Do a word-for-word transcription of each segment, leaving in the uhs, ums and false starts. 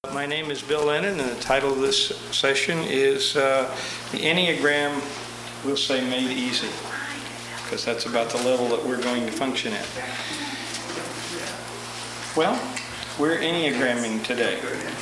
My name is Bill Lennon, and the title of this session is uh, The Enneagram, we'll say, Made Easy, because that's about the level that we're going to function at. Well, we're Enneagramming today.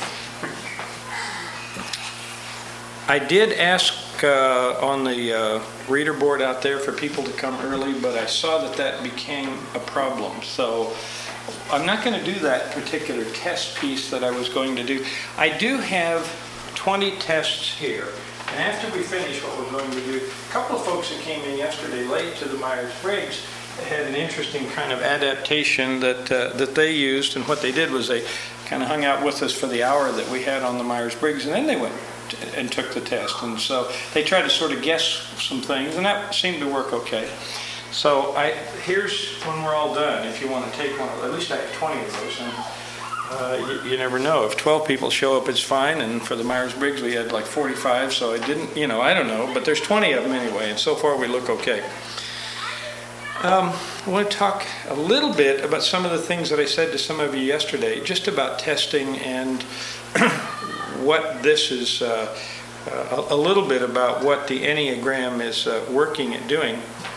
I did ask uh, on the uh, reader board out there for people to come early, but I saw that that became a problem. So I'm not going to do that particular test piece that I was going to do. I do have twenty tests here. And after we finish what we're going to do, a couple of folks that came in yesterday late to the Myers-Briggs had an interesting kind of adaptation that uh, that they used. And what they did was they kind of hung out with us for the hour that we had on the Myers-Briggs, and then they went and took the test. And so they tried to sort of guess some things, and that seemed to work okay. So I, here's when we're all done, if you want to take one, at least I have twenty of those. And uh, you, you never know. If twelve people show up, it's fine. And for the Myers-Briggs, we had like forty-five, so I didn't, you know, I don't know. But there's twenty of them anyway, and so far we look okay. Um, I want to talk a little bit about some of the things that I said to some of you yesterday, just about testing and what this is, uh, uh, a little bit about what the Enneagram is uh, working at doing.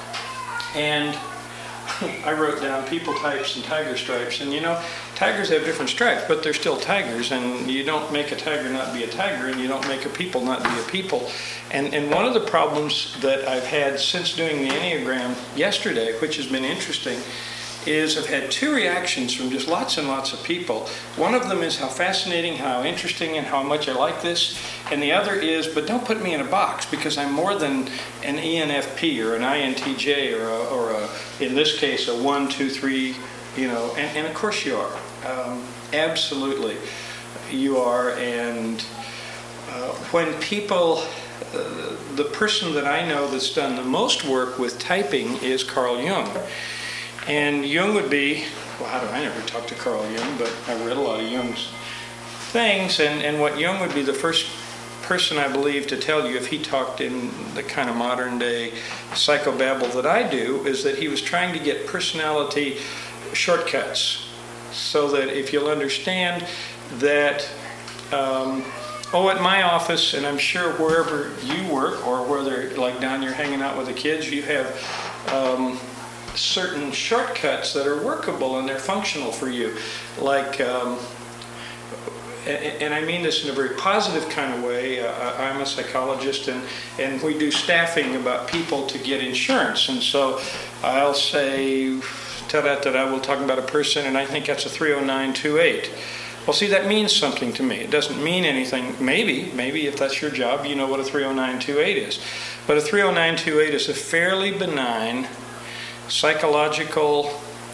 And I wrote down people types and tiger stripes. And you know, tigers have different stripes, but they're still tigers. And you don't make a tiger not be a tiger, and you don't make a people not be a people. And, and one of the problems that I've had since doing the Enneagram yesterday, which has been interesting, is I've had two reactions from just lots and lots of people. One of them is how fascinating, how interesting, and how much I like this. And the other is, but don't put me in a box, because I'm more than an E N F P or an I N T J or, a, or a, in this case, a one, two, three, you know, and, and of course you are. Um, absolutely, you are. And uh, when people, uh, the person that I know that's done the most work with typing is Carl Jung. And Jung would be, well, how do I never talk to Carl Jung, but I read a lot of Jung's things, and, and what Jung would be the first person, I believe, to tell you if he talked in the kind of modern day psychobabble that I do, is that he was trying to get personality shortcuts, so that if you'll understand that, um, oh, at my office, and I'm sure wherever you work, or whether like down you're hanging out with the kids, you have um, certain shortcuts that are workable and they're functional for you. Like, um, and, and I mean this in a very positive kind of way. Uh, I'm a psychologist, and, and we do staffing about people to get insurance. And so I'll say, ta-da-ta-da, we'll talk about a person, and I think that's a three oh nine two eight. Well, see, that means something to me. It doesn't mean anything. Maybe, maybe if that's your job, you know what a three oh nine two eight is. But a three oh nine two eight is a fairly benign psychological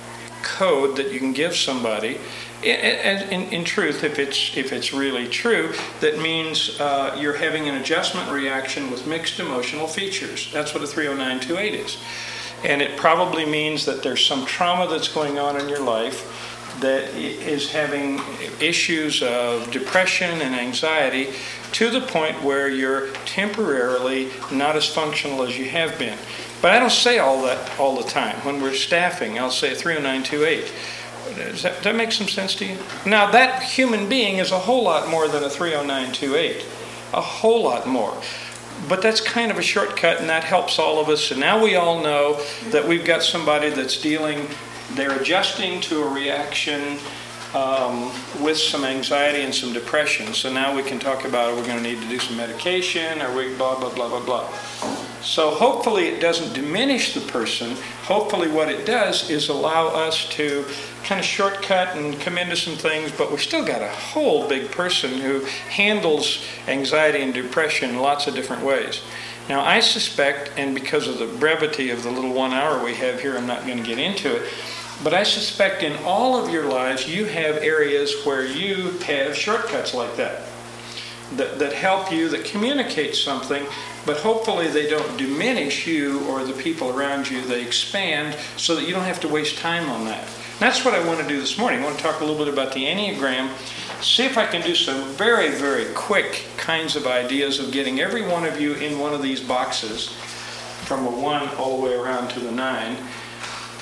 code that you can give somebody, and in, in, in truth, if it's if it's really true, that means uh, you're having an adjustment reaction with mixed emotional features. That's what a three oh nine two eight is. And it probably means that there's some trauma that's going on in your life that is having issues of depression and anxiety to the point where you're temporarily not as functional as you have been. But I don't say all that all the time. When we're staffing, I'll say three oh nine two eight. Does that, does that make some sense to you? Now, that human being is a whole lot more than a three oh nine two eight. A whole lot more. But that's kind of a shortcut, and that helps all of us. And now we all know that we've got somebody that's dealing, they're adjusting to a reaction um, with some anxiety and some depression. So now we can talk about, we're going to need to do some medication, or we blah, blah, blah, blah, blah. So hopefully it doesn't diminish the person. Hopefully what it does is allow us to kind of shortcut and come into some things, but we've still got a whole big person who handles anxiety and depression in lots of different ways. Now I suspect, and because of the brevity of the little one hour we have here, I'm not going to get into it, but I suspect in all of your lives you have areas where you have shortcuts like that. That, that help you, that communicate something, but hopefully they don't diminish you or the people around you. They expand so that you don't have to waste time on that. And that's what I want to do this morning. I want to talk a little bit about the Enneagram, see if I can do some very, very quick kinds of ideas of getting every one of you in one of these boxes from a one all the way around to the nine.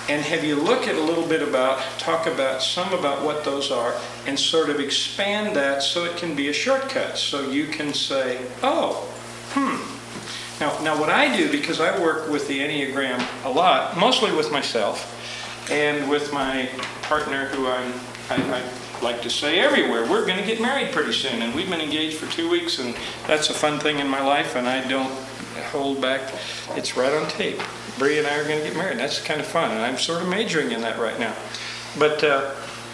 and have you look at a little bit about, talk about some about what those are, and sort of expand that so it can be a shortcut. So you can say, oh, hmm. Now, now what I do, because I work with the Enneagram a lot, mostly with myself, and with my partner who I'm, I, I like to say everywhere, we're going to get married pretty soon, and we've been engaged for two weeks, and that's a fun thing in my life, and I don't hold back. It's right on tape. Bree and I are going to get married. That's kind of fun, and I'm sort of majoring in that right now. But, uh,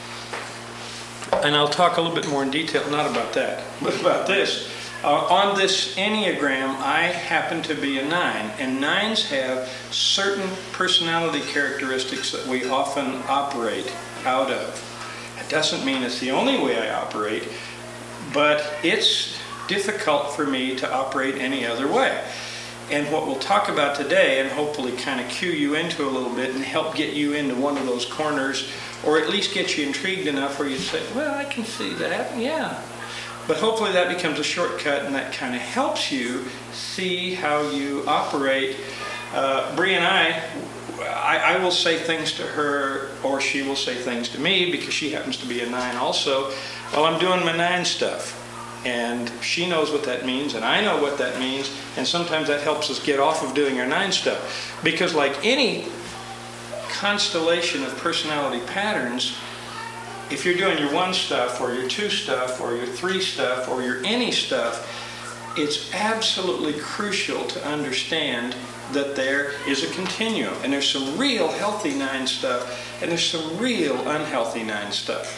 and I'll talk a little bit more in detail, not about that, but about this. Uh, on this Enneagram, I happen to be a nine, and nines have certain personality characteristics that we often operate out of. It doesn't mean it's the only way I operate, but it's difficult for me to operate any other way. And what we'll talk about today, and hopefully kind of cue you into a little bit and help get you into one of those corners, or at least get you intrigued enough where you say, well, I can see that, yeah. But hopefully that becomes a shortcut, and that kind of helps you see how you operate. Uh, Bree and I, I, I will say things to her, or she will say things to me, because she happens to be a nine also, while I'm doing my nine stuff. And she knows what that means, and I know what that means, and sometimes that helps us get off of doing our nine stuff. Because like any constellation of personality patterns, if you're doing your one stuff, or your two stuff, or your three stuff, or your any stuff, it's absolutely crucial to understand that there is a continuum. And there's some real healthy nine stuff, and there's some real unhealthy nine stuff.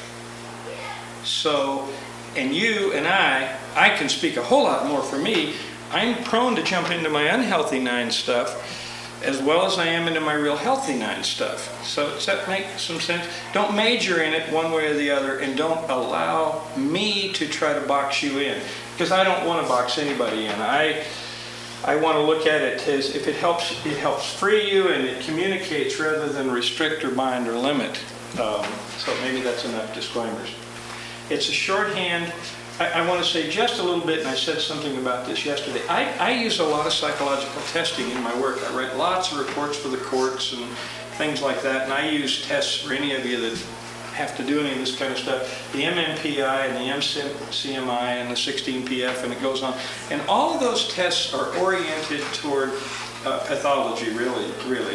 So, and you and I, I can speak a whole lot more for me. I'm prone to jump into my unhealthy nine stuff, as well as I am into my real healthy nine stuff. So does that make some sense? Don't major in it one way or the other, and don't allow me to try to box you in, because I don't want to box anybody in. I I want to look at it as if it helps, it helps free you, and it communicates rather than restrict or bind or limit. Um, so maybe that's enough disclaimers. It's a shorthand. I, I want to say just a little bit, and I said something about this yesterday. I, I use a lot of psychological testing in my work. I write lots of reports for the courts and things like that, and I use tests for any of you that have to do any of this kind of stuff. The M M P I and the M C M I and the sixteen P F, and it goes on. And all of those tests are oriented toward uh, pathology, really, really.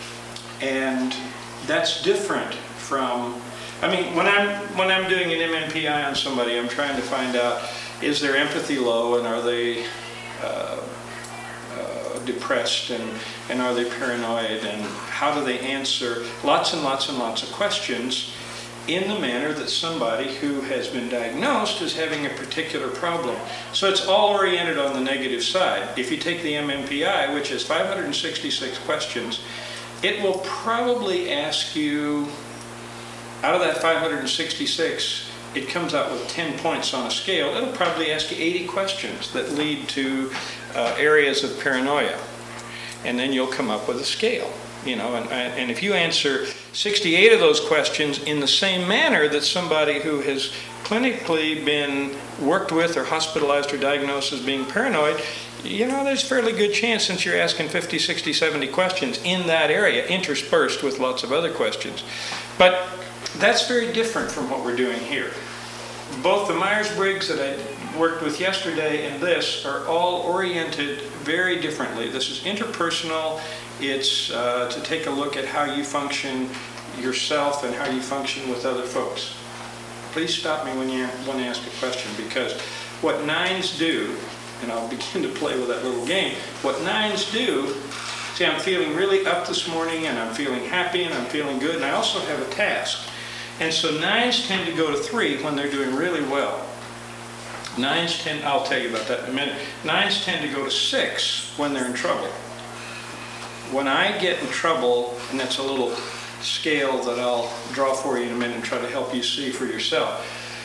And that's different from... I mean, when I'm when I'm doing an M M P I on somebody, I'm trying to find out, is their empathy low, and are they uh, uh, depressed, and, and are they paranoid, and how do they answer lots and lots and lots of questions in the manner that somebody who has been diagnosed as having a particular problem. So it's all oriented on the negative side. If you take the M M P I, which is five hundred sixty-six questions, it will probably ask you, out of that five hundred sixty-six, it comes out with ten points on a scale. It'll probably ask you eighty questions that lead to uh, areas of paranoia. And then you'll come up with a scale. You know, and, and if you answer sixty-eight of those questions in the same manner that somebody who has clinically been worked with or hospitalized or diagnosed as being paranoid, you know, there's a fairly good chance, since you're asking fifty, sixty, seventy questions in that area, interspersed with lots of other questions. But that's very different from what we're doing here. Both the Myers-Briggs that I worked with yesterday and this are all oriented very differently. This is interpersonal. It's uh, to take a look at how you function yourself and how you function with other folks. Please stop me when you want to ask a question, because what nines do, and I'll begin to play with that little game, what nines do, see, I'm feeling really up this morning, and I'm feeling happy, and I'm feeling good, and I also have a task. And so nines tend to go to three when they're doing really well. Nines tend, I'll tell you about that in a minute. Nines tend to go to six when they're in trouble. When I get in trouble, and that's a little scale that I'll draw for you in a minute and try to help you see for yourself.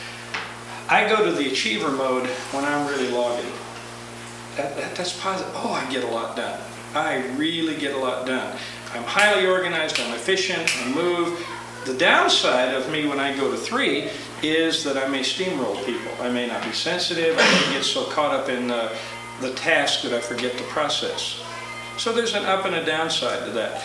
I go to the achiever mode when I'm really logging. That, that, that's positive. Oh, I get a lot done. I really get a lot done. I'm highly organized, I'm efficient, I move. The downside of me when I go to three is that I may steamroll people. I may not be sensitive. I may get so caught up in the, the task that I forget the process. So there's an up and a downside to that.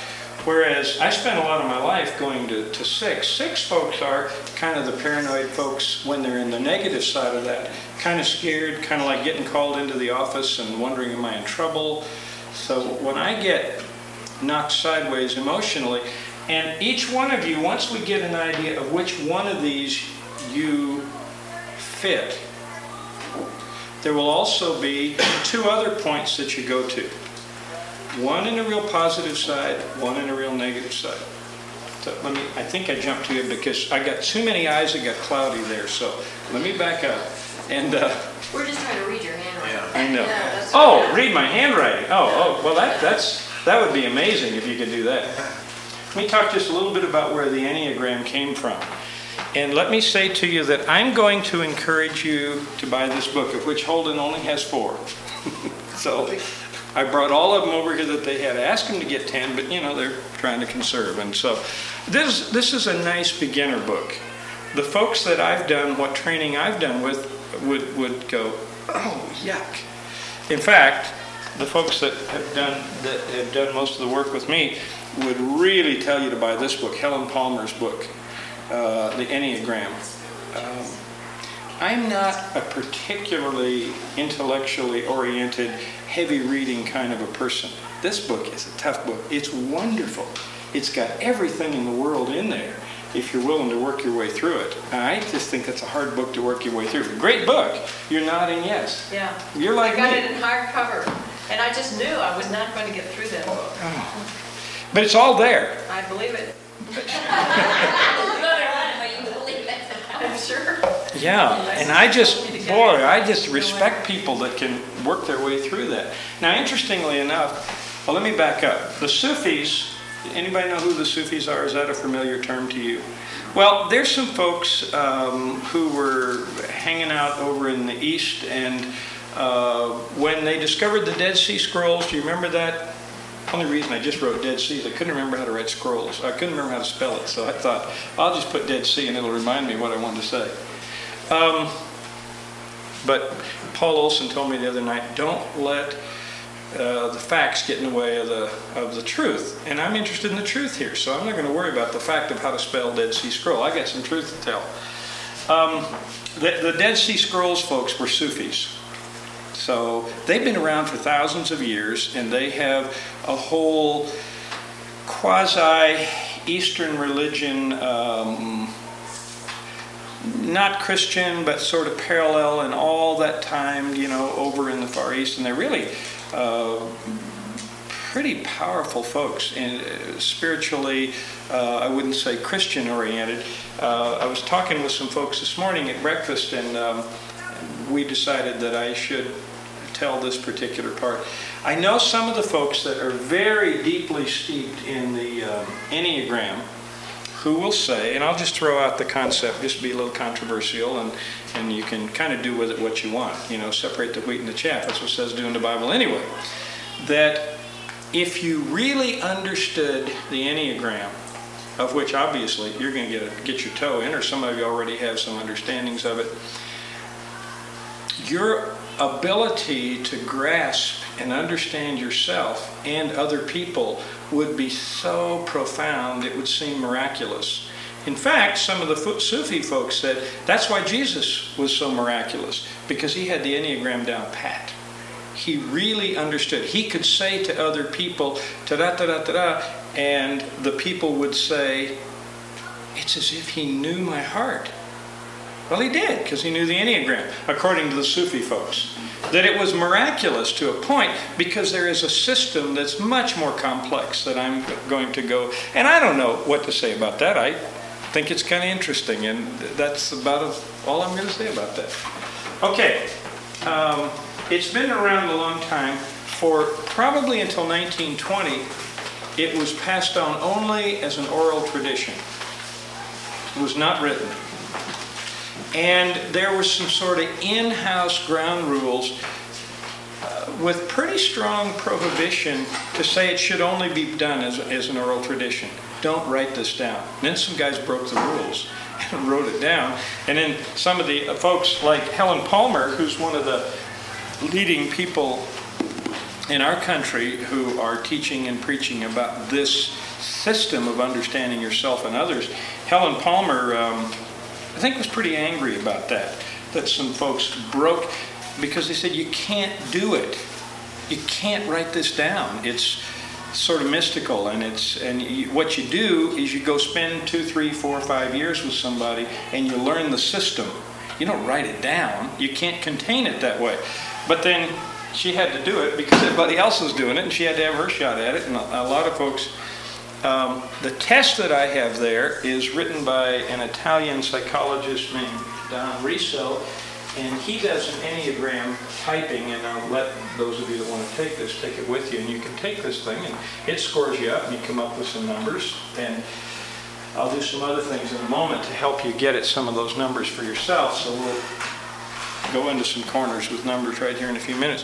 Whereas I spent a lot of my life going to, to six. Six folks are kind of the paranoid folks when they're in the negative side of that. Kind of scared, kind of like getting called into the office and wondering, am I in trouble? So when I get knocked sideways emotionally, and each one of you, once we get an idea of which one of these you fit, there will also be two other points that you go to. One in a real positive side, one in a real negative side. So let me, I think I jumped to you because I got too many eyes that got cloudy there. So let me back up. And uh, we're just trying to read your handwriting. Yeah. I know. Yeah, oh, right. Read my handwriting. Oh, oh, well that that's that would be amazing if you could do that. Let me talk just a little bit about where the Enneagram came from. And let me say to you that I'm going to encourage you to buy this book, of which Holden only has four. So I brought all of them over here that they had. I asked them to get ten, but you know, they're trying to conserve. And so this, this is a nice beginner book. The folks that I've done, what training I've done with, would, would go, oh, yuck. In fact, the folks that have done, that have done most of the work with me would really tell you to buy this book, Helen Palmer's book, uh, The Enneagram. Um, I'm not a particularly intellectually oriented, heavy reading kind of a person. This book is a tough book. It's wonderful. It's got everything in the world in there if you're willing to work your way through it. I just think that's a hard book to work your way through. Great book. You're nodding yes. Yeah. You're like me. I got it in hardcover, and I just knew I was not going to get through that book. Oh. But it's all there. I believe it. I'm sure. Yeah, and I just, boy, I just respect people that can work their way through that. Now, interestingly enough, well, let me back up. The Sufis, anybody know who the Sufis are? Is that a familiar term to you? Well, there's some folks um, who were hanging out over in the East, and uh, when they discovered the Dead Sea Scrolls, do you remember that? Only reason I just wrote Dead Sea is I couldn't remember how to write scrolls. I couldn't remember how to spell it, so I thought, I'll just put Dead Sea and it'll remind me what I wanted to say. Um, but Paul Olson told me the other night, don't let uh, the facts get in the way of the, of the truth. And I'm interested in the truth here, so I'm not going to worry about the fact of how to spell Dead Sea Scroll. I got some truth to tell. Um, the, the Dead Sea Scrolls folks were Sufis. So they've been around for thousands of years, and they have a whole quasi-Eastern religion, um, not Christian, but sort of parallel in all that time, you know, over in the Far East. And they're really uh, pretty powerful folks, and uh, spiritually, uh, I wouldn't say Christian-oriented. Uh, I was talking with some folks this morning at breakfast, and um, we decided that I should tell this particular part. I know some of the folks that are very deeply steeped in the um, Enneagram who will say, and I'll just throw out the concept, just to be a little controversial, and, and you can kind of do with it what you want. You know, separate the wheat and the chaff. That's what it says do in the Bible anyway. That if you really understood the Enneagram, of which obviously you're going to get a, get your toe in, or some of you already have some understandings of it, your ability to grasp and understand yourself and other people would be so profound it would seem miraculous. In fact, some of the Sufi folks said that's why Jesus was so miraculous, because he had the Enneagram down pat. He really understood. He could say to other people, ta-da-ta-da-ta-da, and the people would say, it's as if he knew my heart. Well, he did, because he knew the Enneagram, according to the Sufi folks. That it was miraculous to a point, because there is a system that's much more complex that I'm going to go, and I don't know what to say about that. I think it's kind of interesting, and that's about all I'm going to say about that. Okay, um, it's been around a long time. For probably until nineteen twenty, it was passed on only as an oral tradition. It was not written. And there was some sort of in-house ground rules uh, with pretty strong prohibition to say it should only be done as, as an oral tradition. Don't write this down. And then some guys broke the rules and wrote it down. And then some of the folks like Helen Palmer, who's one of the leading people in our country who are teaching and preaching about this system of understanding yourself and others. Helen Palmer, um, I think, was pretty angry about that, that some folks broke, because they said, you can't do it. You can't write this down. It's sort of mystical, and it's and you, what you do is you go spend two, three, four, five years with somebody, and you learn the system. You don't write it down. You can't contain it that way. But then she had to do it because everybody else was doing it, and she had to have her shot at it. And a, a lot of folks, um, the test that I have there is written by an Italian psychologist named Don Riso, and he does an Enneagram typing, and I'll let those of you that want to take this take it with you, and you can take this thing, and it scores you up, and you come up with some numbers, and I'll do some other things in a moment to help you get at some of those numbers for yourself, so we'll go into some corners with numbers right here in a few minutes.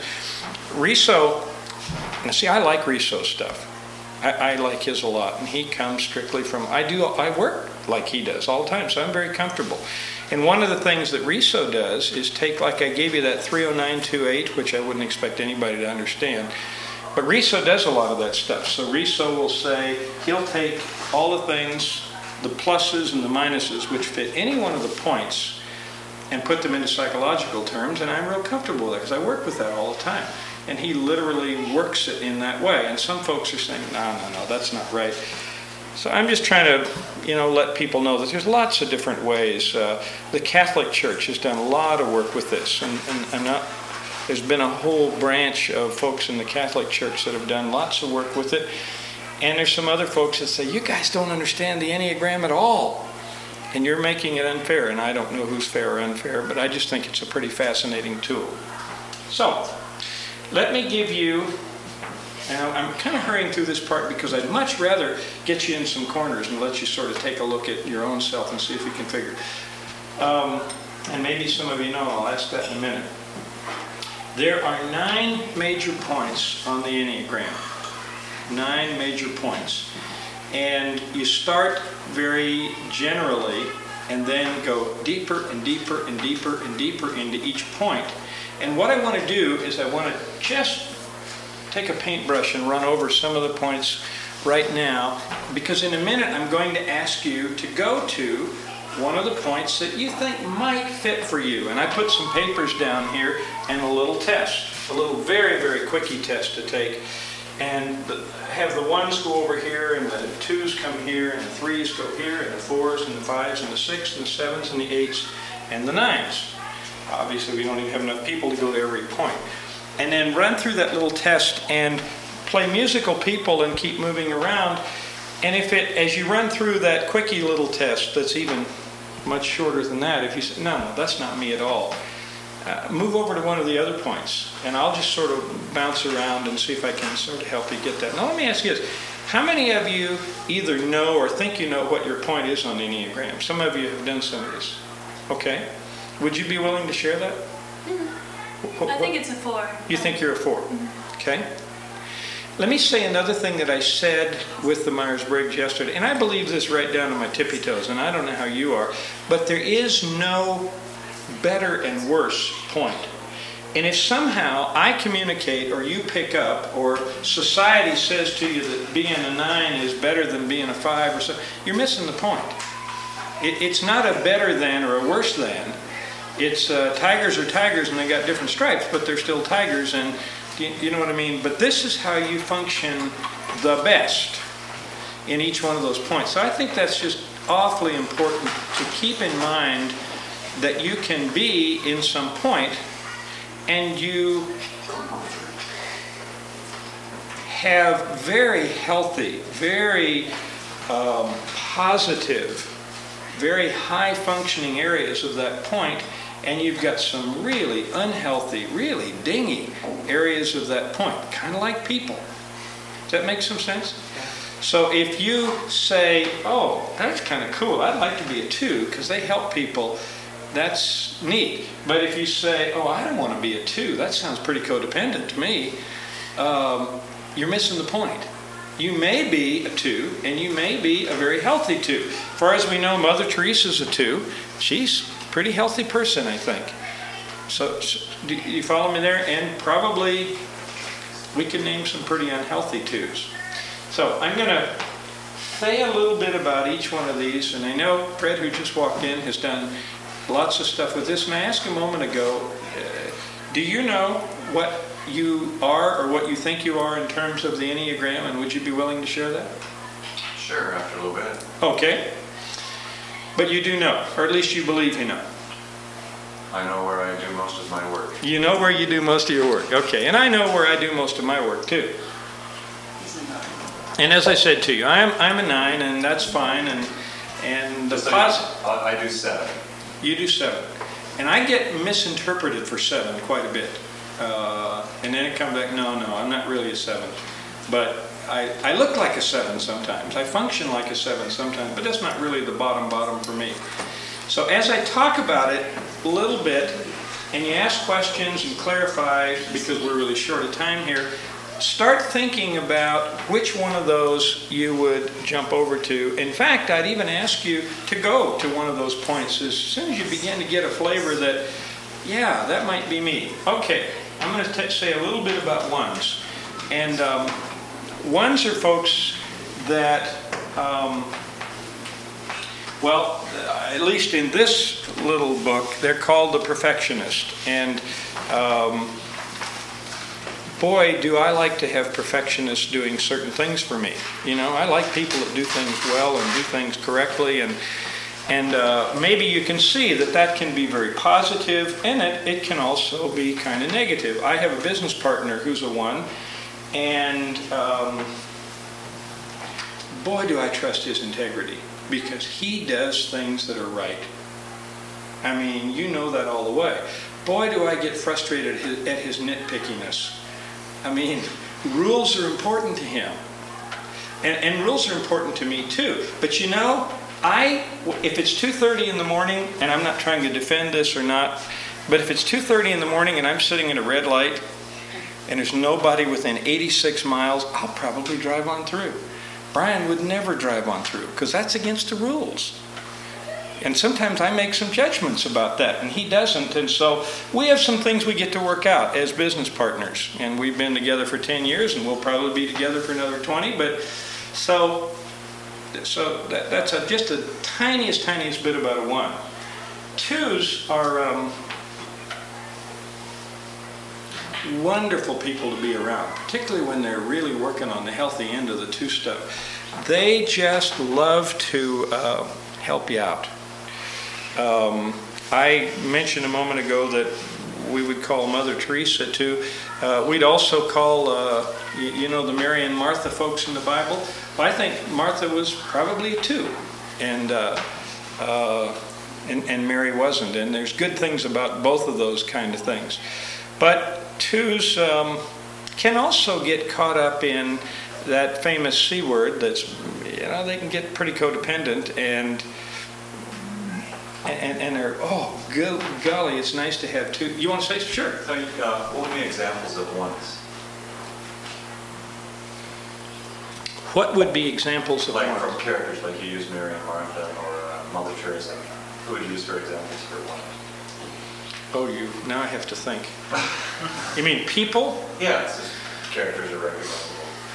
Riso, now see, I like Riso's stuff. I, I like his a lot, and he comes strictly from, I do, I work like he does all the time, so I'm very comfortable. And one of the things that Riso does is take, like I gave you that three oh nine two eight, which I wouldn't expect anybody to understand, but Riso does a lot of that stuff. So Riso will say, he'll take all the things, the pluses and the minuses, which fit any one of the points, and put them into psychological terms, and I'm real comfortable with that because I work with that all the time. And he literally works it in that way. And some folks are saying, no, no, no, that's not right. So I'm just trying to, you know, let people know that there's lots of different ways. Uh, the Catholic Church has done a lot of work with this, and, and I'm not, there's been a whole branch of folks in the Catholic Church that have done lots of work with it. And there's some other folks that say, you guys don't understand the Enneagram at all, and you're making it unfair. And I don't know who's fair or unfair, but I just think it's a pretty fascinating tool. So, let me give you, and I'm kind of hurrying through this part because I'd much rather get you in some corners and let you sort of take a look at your own self and see if you can figure it. Um, and maybe some of you know, I'll ask that in a minute. There are nine major points on the Enneagram. Nine major points. And you start very generally and then go deeper and deeper and deeper and deeper into each point. And what I want to do is I want to just take a paintbrush and run over some of the points right now, because in a minute I'm going to ask you to go to one of the points that you think might fit for you. And I put some papers down here and a little test, a little very, very quickie test to take. And have the ones go over here, and the twos come here, and the threes go here, and the fours, and the fives, and the sixes, and the sevens, and the eights, and the nines. Obviously, we don't even have enough people to go to every point. And then run through that little test and play musical people and keep moving around. And if it, as you run through that quickie little test that's even much shorter than that, if you say, no, no, that's not me at all, uh, move over to one of the other points. And I'll just sort of bounce around and see if I can sort of help you get that. Now, let me ask you this. How many of you either know or think you know what your point is on the Enneagram? Some of you have done some of this. Okay. Would you be willing to share that? Mm-hmm. I think it's a four. You think you're a four? Mm-hmm. Okay. Let me say another thing that I said with the Myers-Briggs yesterday, and I believe this right down to my tippy toes, and I don't know how you are, but there is no better and worse point. And if somehow I communicate or you pick up or society says to you that being a nine is better than being a five or so, you're missing the point. It, it's not a better than or a worse than. It's uh, tigers are tigers and they got different stripes, but they're still tigers, and you, you know what I mean? But this is how you function the best in each one of those points. So I think that's just awfully important to keep in mind, that you can be in some point and you have very healthy, very um, positive, very high functioning areas of that point, and you've got some really unhealthy, really dingy areas of that point, kind of like people. Does that make some sense? So if you say, oh, that's kind of cool, I'd like to be a two because they help people, that's neat. But if you say, oh, I don't want to be a two, that sounds pretty codependent to me, um, you're missing the point. You may be a two, and you may be a very healthy two. As far as we know, Mother Teresa's a two. She's a pretty healthy person, I think. So, so do you follow me there? And probably we can name some pretty unhealthy twos. So I'm going to say a little bit about each one of these, and I know Fred, who just walked in, has done lots of stuff with this, and I asked a moment ago, uh, do you know what you are or what you think you are in terms of the Enneagram, and would you be willing to share that? Sure, after a little bit. Okay. But you do know, or at least you believe you know. I know where I do most of my work. You know where you do most of your work. Okay, and I know where I do most of my work too. And as I said to you, I'm I'm a nine, and that's fine. And and the Just so positive. you know, I I do seven. You do seven, and I get misinterpreted for seven quite a bit. Uh, and then it comes back, no, no, I'm not really a seven, but I I look like a seven sometimes. I function like a seven sometimes, but that's not really the bottom bottom for me. So as I talk about it a little bit, and you ask questions and clarify, because we're really short of time here, start thinking about which one of those you would jump over to. In fact, I'd even ask you to go to one of those points as soon as you begin to get a flavor that, yeah, that might be me. Okay, I'm going to say a little bit about ones. And um, ones are folks that, um, well, at least in this little book, they're called the perfectionist. And um, boy, do I like to have perfectionists doing certain things for me. You know, I like people that do things well and do things correctly. And and uh, maybe you can see that that can be very positive, and it, it can also be kind of negative. I have a business partner who's a one, and um, boy, do I trust his integrity, because he does things that are right. I mean, you know that all the way. Boy, do I get frustrated at his, at his nitpickiness. I mean, rules are important to him. And, and rules are important to me too. But you know, I, if it's two thirty in the morning, and I'm not trying to defend this or not, but if it's two thirty in the morning and I'm sitting at a red light and there's nobody within eighty-six miles, I'll probably drive on through. Brian would never drive on through because that's against the rules. And sometimes I make some judgments about that, and he doesn't. And so we have some things we get to work out as business partners. And we've been together for ten years, and we'll probably be together for another twenty. But so, so that, that's a, just the tiniest, tiniest bit about a one. Twos are um, wonderful people to be around, particularly when they're really working on the healthy end of the two stuff. They just love to uh, help you out. Um, I mentioned a moment ago that we would call Mother Teresa too. Uh, we'd also call, uh, you, you know, the Mary and Martha folks in the Bible. Well, I think Martha was probably a two, and, uh, uh, and and Mary wasn't. And there's good things about both of those kind of things. But twos um, can also get caught up in that famous C word. That's, you know, they can get pretty codependent and. And, and they're, oh, go, golly, it's nice to have two. You want to say? Sure. So, uh, what would be examples of ones? What would be examples of Like ones? from characters, like you use Mary and Martha or uh, Mother Teresa. Who would you use for examples for one? Oh, you, now I have to think. You mean people? Yeah, it's just characters are recognizable.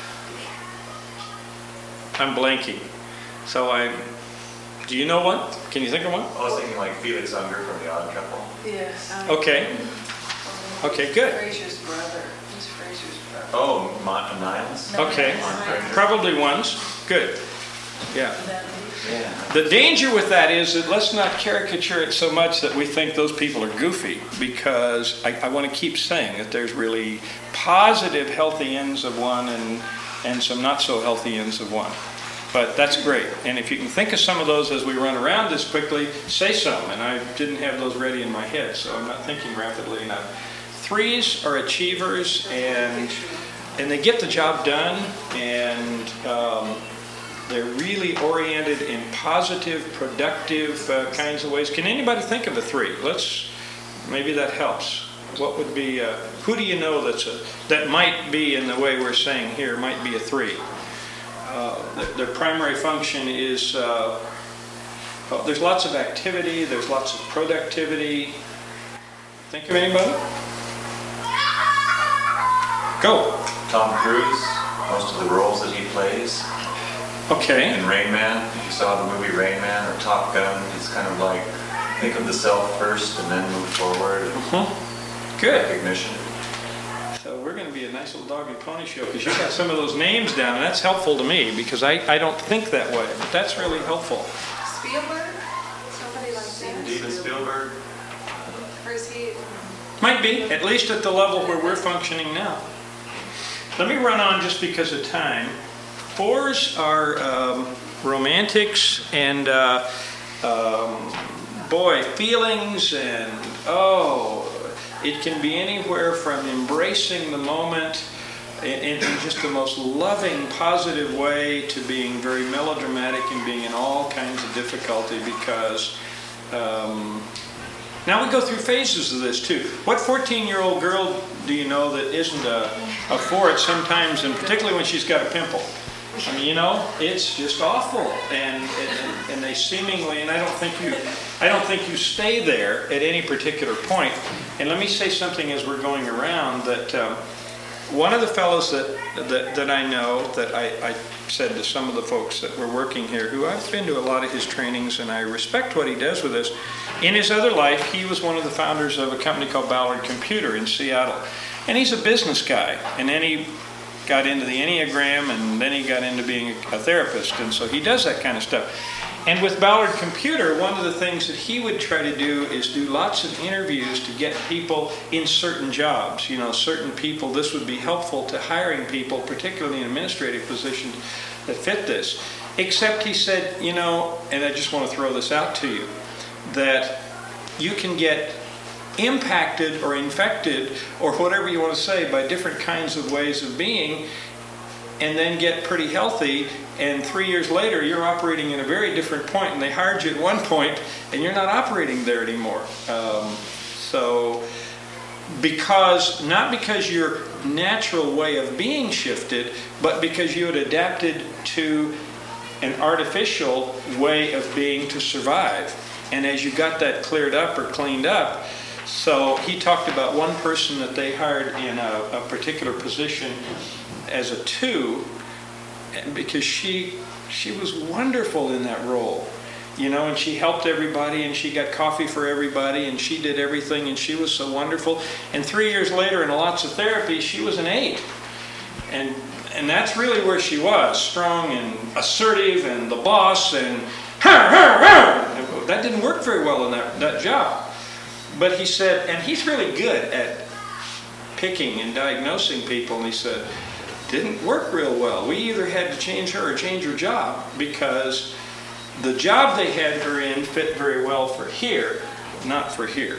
I'm blanking. So I, do you know one? Can you think of one? I was thinking like Felix Unger from The Odd Couple. Yes. Okay. Okay, good. Fraser's brother. Who's Fraser's brother? Oh, Mon- Niles? Okay. Mon Fraser. Probably ones. Good. Yeah. Yeah. The danger with that is that let's not caricature it so much that we think those people are goofy, because I, I want to keep saying that there's really positive, healthy ends of one and, and some not so healthy ends of one. But that's great. And if you can think of some of those as we run around this quickly, say some. And I didn't have those ready in my head, so I'm not thinking rapidly enough. Threes are achievers, and and they get the job done, and um, they're really oriented in positive, productive uh, kinds of ways. Can anybody think of a three? Let's, maybe that helps. What would be, uh, who do you know that's a, that might be, in the way we're saying here, might be a three? Uh, their, their primary function is, uh, well, there's lots of activity, there's lots of productivity. Think of anybody? Go. Tom Cruise, most of the roles that he plays. Okay. In Rain Man, if you saw the movie Rain Man or Top Gun, it's kind of like think of the self first and then move forward. And Uh-huh. Good. recognition. So we're going to be a nice little dog and pony show because you got some of those names down, and that's helpful to me because I, I don't think that way, but that's really helpful. Spielberg? Somebody like that? Steven Spielberg. Or is he? Might be, at least at the level where we're functioning now. Let me run on just because of time. Fours are um, romantics and, uh, um, boy, feelings and, oh, it can be anywhere from embracing the moment in, in just the most loving, positive way to being very melodramatic and being in all kinds of difficulty because um, now we go through phases of this too. What fourteen-year-old girl do you know that isn't a, a four at sometimes, and particularly when she's got a pimple? I mean, you know, it's just awful, and, and and they seemingly, and I don't think you, I don't think you stay there at any particular point. And let me say something as we're going around that um, one of the fellows that that, that I know that I, I said to some of the folks that were working here, who I've been to a lot of his trainings, and I respect what he does with us. In his other life, he was one of the founders of a company called Ballard Computer in Seattle, and he's a business guy, and then he got into the Enneagram, and then he got into being a therapist, and so he does that kind of stuff. And with Ballard Computer, one of the things that he would try to do is do lots of interviews to get people in certain jobs. You know, certain people, this would be helpful to hiring people, particularly in administrative positions that fit this. Except he said, you know, and I just want to throw this out to you, that you can get impacted or infected or whatever you want to say by different kinds of ways of being and then get pretty healthy, and three years later you're operating in a very different point, and they hired you at one point and you're not operating there anymore. Um, so because not because your natural way of being shifted, but because you had adapted to an artificial way of being to survive. And as you got that cleared up or cleaned up, so he talked about one person that they hired in a, a particular position as a two, and because she she was wonderful in that role, you know, and she helped everybody, and she got coffee for everybody, and she did everything, and she was so wonderful. And three years later, in lots of therapy, she was an eight, and and that's really where she was, strong and assertive, and the boss, and that didn't work very well in that, that job. But he said, and he's really good at picking and diagnosing people, and he said, didn't work real well. We either had to change her or change her job because the job they had her in fit very well for here, not for here.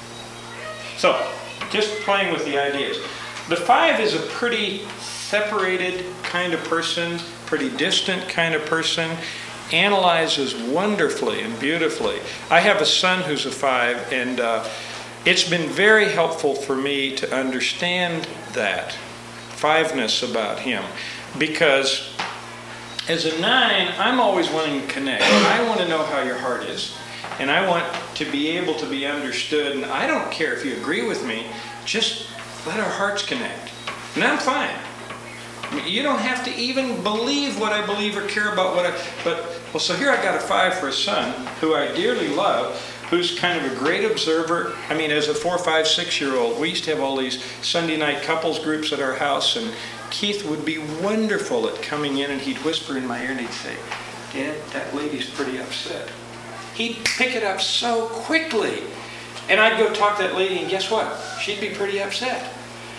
So, just playing with the ideas. The five is a pretty separated kind of person, pretty distant kind of person, analyzes wonderfully and beautifully. I have a son who's a five, and uh, it's been very helpful for me to understand that fiveness about him, because as a nine, I'm always wanting to connect. I want to know how your heart is, and I want to be able to be understood, and I don't care if you agree with me, just let our hearts connect, and I'm fine. I mean, you don't have to even believe what I believe or care about what I, but, well, so here I got a five for a son who I dearly love, who's kind of a great observer. I mean, as a four, five, six-year-old, we used to have all these Sunday night couples groups at our house, and Keith would be wonderful at coming in, and he'd whisper in my ear, and he'd say, Dad, that lady's pretty upset. He'd pick it up so quickly. And I'd go talk to that lady, and guess what? She'd be pretty upset.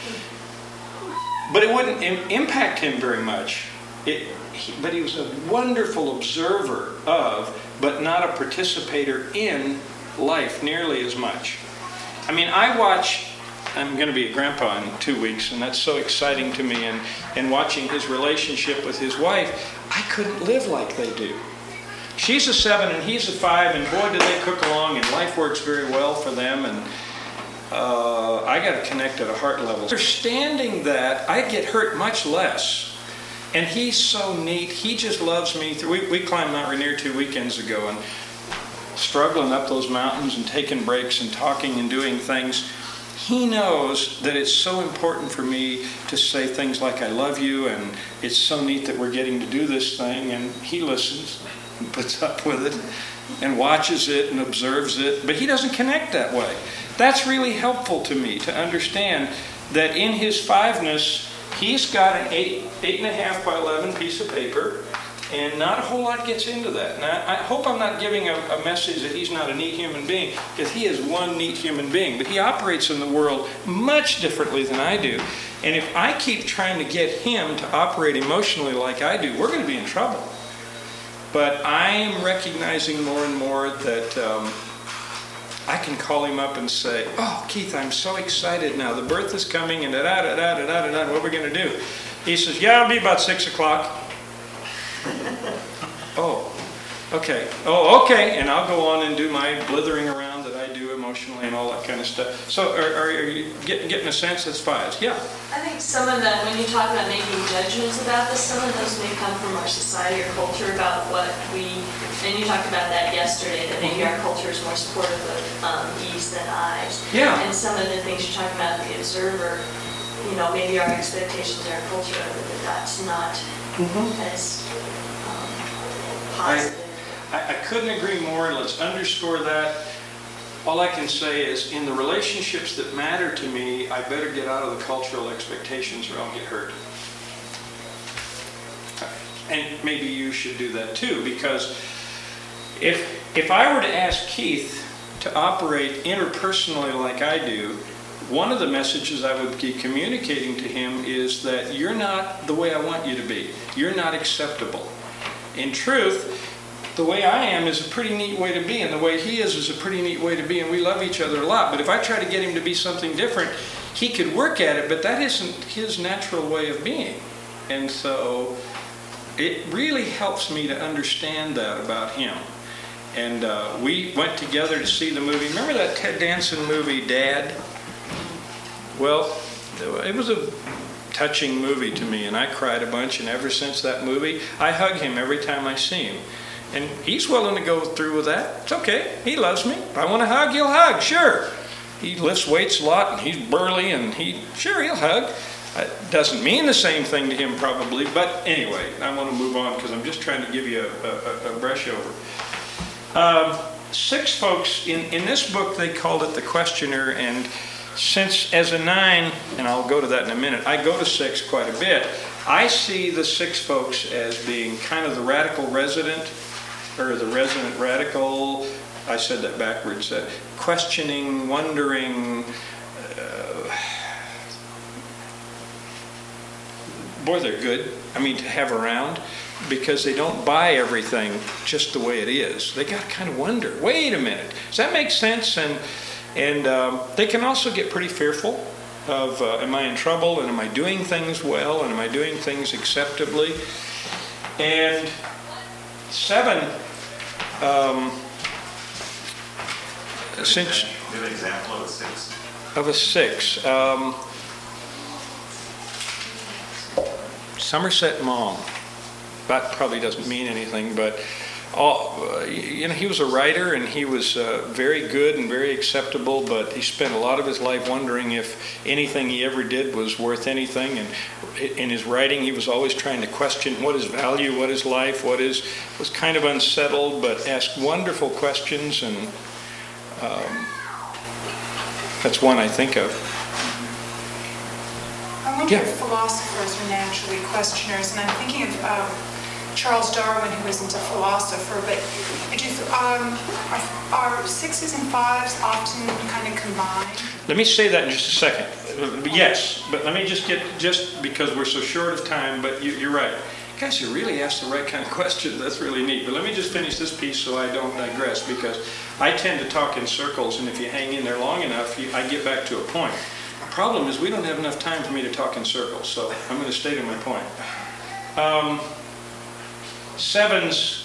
But it wouldn't im- impact him very much. It, he, but he was a wonderful observer of, but not a participator in, life nearly as much. I mean, I watch, I'm going to be a grandpa in two weeks, and that's so exciting to me, and, and watching his relationship with his wife, I couldn't live like they do. She's a seven and he's a five, and boy, do they cook along, and life works very well for them, and uh, I got to connect at a heart level. Understanding that, I get hurt much less. And he's so neat. He just loves me. We, we climbed Mount Rainier two weekends ago, and struggling up those mountains and taking breaks and talking and doing things. he knows that it's so important for me to say things like, I love you, and it's so neat that we're getting to do this thing, and he listens and puts up with it and watches it and observes it, but he doesn't connect that way. That's really helpful to me to understand that in his fiveness, he's got an eight, eight and a half by eleven piece of paper, and not a whole lot gets into that. And I, I hope I'm not giving a, a message that he's not a neat human being, because he is one neat human being, but he operates in the world much differently than I do. And if I keep trying to get him to operate emotionally like I do, we're going to be in trouble. But I am recognizing more and more that um, I can call him up and say, oh, Keith, I'm so excited now. The birth is coming, and da-da-da-da-da-da-da, what are we going to do? He says, yeah, it'll be about six o'clock. Oh, okay. Oh, okay. And I'll go on and do my blithering around that I do emotionally and all that kind of stuff. So are, are you getting, getting a sense that's fives? Yeah. I think some of that, when you talk about making judgments about this, some of those may come from our society or culture about what we, and you talked about that yesterday, that maybe our culture is more supportive of um, E's than I's. Yeah. And some of the things you're talking about, the observer, you know, maybe our expectations in our culture are that that's not Mm-hmm. as um, I, positive. I, I couldn't agree more. Let's underscore that. All I can say is, in the relationships that matter to me, I better get out of the cultural expectations or I'll get hurt. And maybe you should do that too, because if if I were to ask Keith to operate interpersonally like I do, one of the messages I would be communicating to him is that you're not the way I want you to be. You're not acceptable. In truth, the way I am is a pretty neat way to be, and the way he is is a pretty neat way to be, and we love each other a lot. But if I try to get him to be something different, he could work at it, but that isn't his natural way of being. And so it really helps me to understand that about him. And uh, we went together to see the movie. Remember that Ted Danson movie, Dad? Well, it was a touching movie to me, and I cried a bunch, and ever since that movie, I hug him every time I see him. And he's willing to go through with that. It's okay. He loves me. If I want to hug, he'll hug. Sure. He lifts weights a lot, and he's burly, and he, sure, he'll hug. It doesn't mean the same thing to him, probably, but anyway, I want to move on because I'm just trying to give you a, a, a brush over. Um, six folks, in, in this book, they called it the questioner, and since as a nine, and I'll go to that in a minute, I go to six quite a bit, I see the six folks as being kind of the radical resident, or the resident radical, I said that backwards, uh, questioning, wondering, uh, boy, they're good, I mean, to have around, because they don't buy everything just the way it is. They got to kind of wonder, wait a minute, does that make sense? And And um, they can also get pretty fearful of, uh, am I in trouble, and am I doing things well, and am I doing things acceptably? And seven, um, since... Give an example of a six. Of a six. Um, Somerset Maugham. That probably doesn't mean anything, but... All, uh, you know, he was a writer, and he was uh, very good and very acceptable, but he spent a lot of his life wondering if anything he ever did was worth anything. And in his writing, he was always trying to question what is value, what is life, what is, was kind of unsettled, but asked wonderful questions, and um, that's one I think of. I wonder Yeah. if philosophers are naturally questioners, and I'm thinking of um, Charles Darwin, who isn't a philosopher, but do you, um, are, are sixes and fives often kind of combined? Let me say that in just a second. Yes, but let me just get, just because we're so short of time, but you, you're right. Guys, you really asked the right kind of question. That's really neat. But let me just finish this piece so I don't digress, because I tend to talk in circles, and if you hang in there long enough, you, I get back to a point. The problem is we don't have enough time for me to talk in circles, so I'm going to stay to my point. Um, Sevens,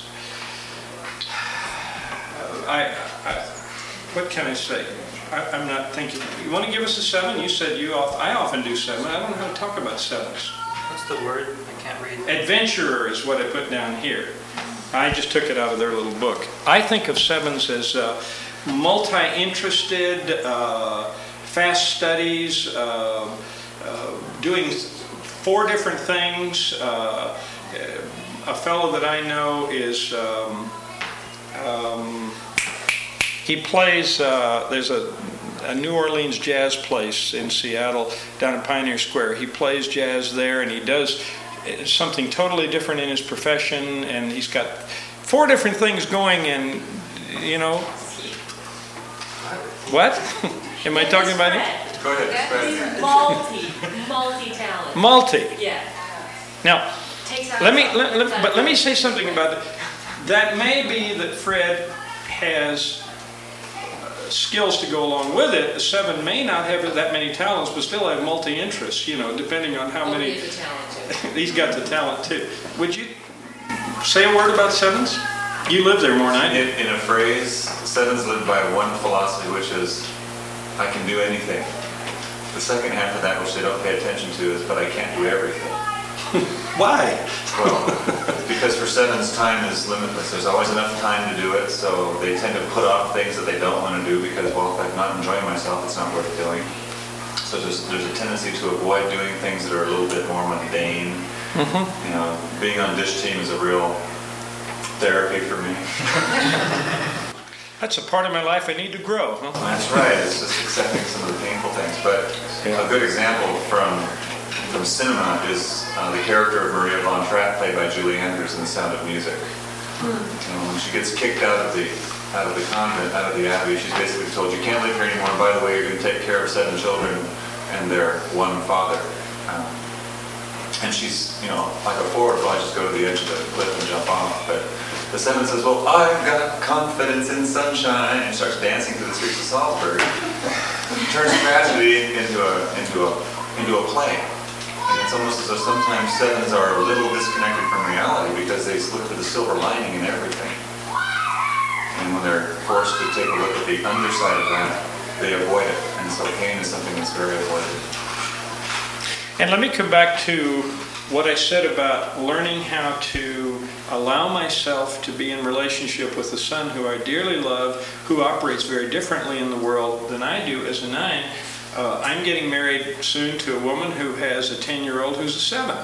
I, I, what can I say? I, I'm not thinking. You want to give us a seven? You said you off. I often do seven. I don't know how to talk about sevens. What's the word? I can't read. Adventurer is what I put down here. I just took it out of their little book. I think of sevens as uh, multi-interested, uh, fast studies, uh, uh, doing four different things. Uh, a fellow that I know is, um, um, he plays, uh, there's a, a New Orleans jazz place in Seattle down in Pioneer Square. He plays jazz there, and he does something totally different in his profession, and he's got four different things going, and you know, what? Am I talking about it? Go ahead, describe He's it. multi, multi-talented. Multi. Yeah. Now, Takes out let me, his- let, let- but let me say something about it. That may be that Fred has uh, skills to go along with it. The seven may not have that many talents, but still have multi-interests, you know, depending on how Oh, many. he has a talent too. He's got the talent too. Would you say a word about sevens? You live there more than I do. In, in a phrase, sevens live by one philosophy, which is, I can do anything. The second half of that, which they don't pay attention to, is, but I can't do everything. Why? Well, because for sevens, time is limitless. There's always enough time to do it, so they tend to put off things that they don't want to do because, well, if I'm not enjoying myself, it's not worth doing. So there's, there's a tendency to avoid doing things that are a little bit more mundane. Mm-hmm. You know, being on dish team is a real therapy for me. That's a part of my life I need to grow. Huh? That's right, it's just accepting some of the painful things. But Yeah. a good example from from cinema is uh, the character of Maria von Trapp, played by Julie Andrews in The Sound of Music. You know, when she gets kicked out of the out of the convent, out of the abbey, she's basically told, you can't live here anymore, and by the way, you're going to take care of seven children and their one father. Um, and she's, you know, like a four would probably just go to the edge of the cliff and jump off. But the seven says, well, I've got confidence in sunshine, and starts dancing through the streets of Salzburg. Turns tragedy into a into a into a play. And it's almost as though sometimes sevens are a little disconnected from reality because they look for the silver lining in everything. And when they're forced to take a look at the underside of that, they avoid it. And so pain is something that's very avoided. And let me come back to what I said about learning how to allow myself to be in relationship with a son who I dearly love, who operates very differently in the world than I do as a nine. Uh, I'm getting married soon to a woman who has a ten-year-old who's a seven.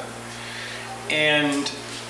And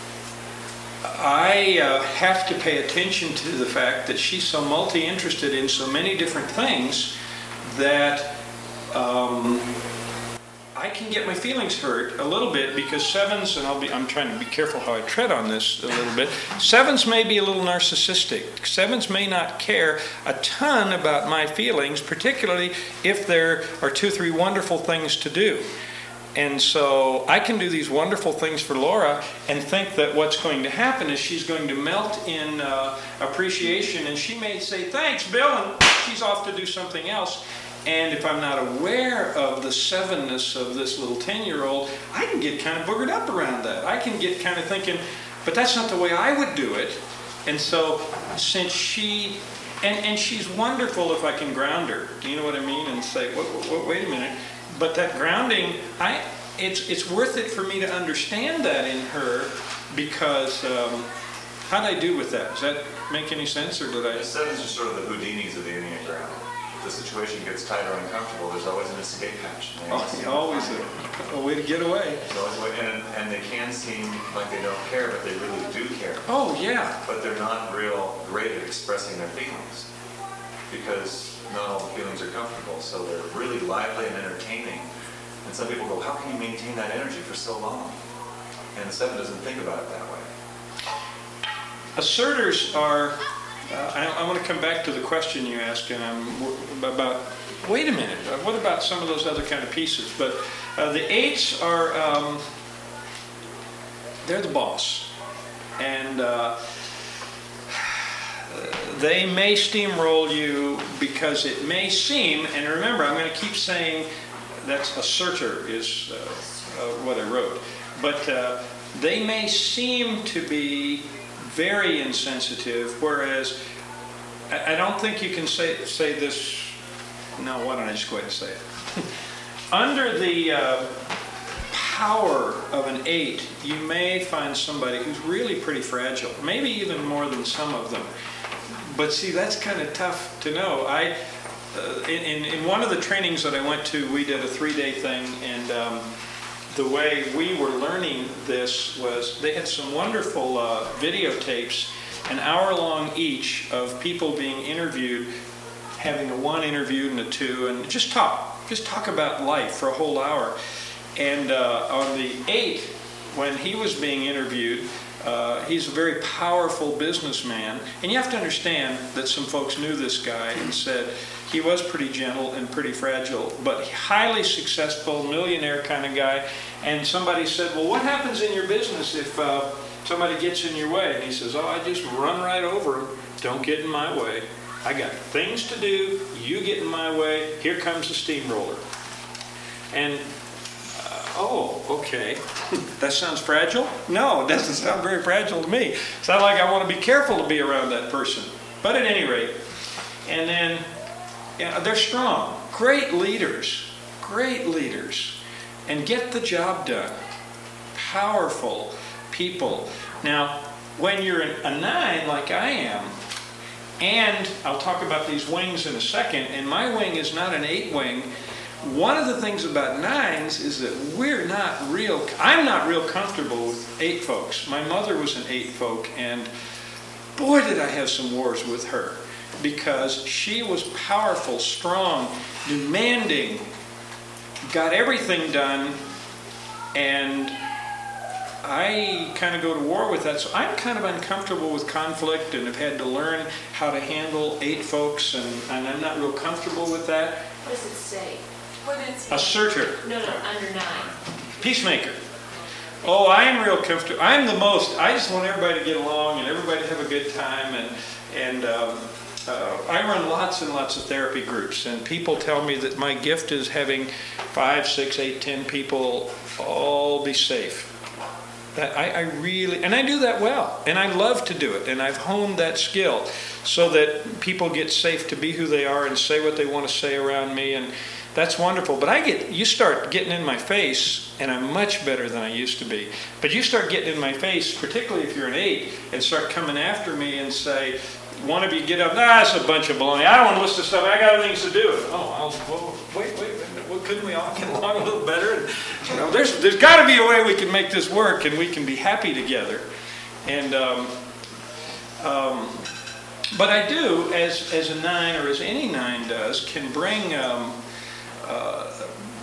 I uh, have to pay attention to the fact that she's so multi-interested in so many different things that um, I can get my feelings hurt a little bit because sevens, and I'll be, I'm trying to be careful how I tread on this a little bit, sevens may be a little narcissistic. Sevens may not care a ton about my feelings, particularly if there are two or three wonderful things to do. And so I can do these wonderful things for Laura and think that what's going to happen is she's going to melt in uh, appreciation, and she may say, thanks, Bill, and she's off to do something else. And if I'm not aware of the sevenness of this little ten-year-old, I can get kind of boogered up around that. I can get kind of thinking, but that's not the way I would do it. And so since she, and, and she's wonderful if I can ground her, you know what I mean? And say, wait, wait, wait a minute. But that grounding, I, it's, it's worth it for me to understand that in her because, um, how'd I do with that? Does that make any sense, or did I? The sevens are sort of the Houdinis of the Enneagram. If the situation gets tight or uncomfortable, there's always an escape hatch. And they Oh, always a, a way to get away. There's always a way, and, and they can seem like they don't care, but they really do care. Oh, yeah. But they're not real great at expressing their feelings because not all the feelings are comfortable. So they're really lively and entertaining. And some people go, how can you maintain that energy for so long? And the seven doesn't think about it that way. Asserters are, uh, I, I want to come back to the question you asked, and I'm w- about, wait a minute, uh, what about some of those other kind of pieces? But uh, the eights are, um, they're the boss. And uh, they may steamroll you because it may seem, and remember, I'm going to keep saying that's asserter is uh, uh, what I wrote, but uh, they may seem to be very insensitive, whereas I, I don't think you can say say this. No, why don't I just go ahead and say it? Under the uh, power of an eight, you may find somebody who's really pretty fragile, maybe even more than some of them. But see, that's kind of tough to know. I uh, in, in in one of the trainings that I went to, we did a three-day thing, and um, the way we were learning this was they had some wonderful uh, videotapes, an hour long each, of people being interviewed, having a one interview and a two, and just talk, just talk about life for a whole hour. And uh, on the eight, when he was being interviewed, uh, he's a very powerful businessman, and you have to understand that some folks knew this guy and said he was pretty gentle and pretty fragile, but highly successful, millionaire kind of guy. And somebody said, well, what happens in your business if uh, somebody gets in your way? And he says, oh, I just run right over them. Don't get in my way. I got things to do. You get in my way. Here comes the steamroller. And, uh, oh, okay. That sounds fragile? No, it doesn't sound very fragile to me. It sounds like I want to be careful to be around that person. But at any rate, and then, yeah, they're strong. Great leaders. Great leaders. And get the job done. Powerful people. Now, when you're a nine like I am, and I'll talk about these wings in a second, and my wing is not an eight wing. One of the things about nines is that we're not real, I'm not real comfortable with eight folks. My mother was an eight folk, and boy did I have some wars with her, because she was powerful, strong, demanding, got everything done, and I kind of go to war with that. So I'm kind of uncomfortable with conflict and have had to learn how to handle eight folks, and, and I'm not real comfortable with that. What does it say? What is it? Asserter. No, no, under nine. Peacemaker. Oh, I'm real comfortable. I'm the most, I just want everybody to get along and everybody to have a good time. And, and um, uh, I run lots and lots of therapy groups, and people tell me that my gift is having five, six, eight, ten people all be safe. That I, I really, and I do that well, and I love to do it, and I've honed that skill so that people get safe to be who they are and say what they want to say around me, and that's wonderful. But I get, you start getting in my face, and I'm much better than I used to be. But you start getting in my face, particularly if you're an eight, and start coming after me and say, one of you get up, ah, it's a bunch of baloney. I don't want to listen to stuff. I got things to do. Oh, I'll, well, wait, wait, wait. Well, couldn't we all get along a little better? And, you know, there's there's got to be a way we can make this work, and we can be happy together. And um, um, but I do, as as a nine or as any nine does, can bring um, uh,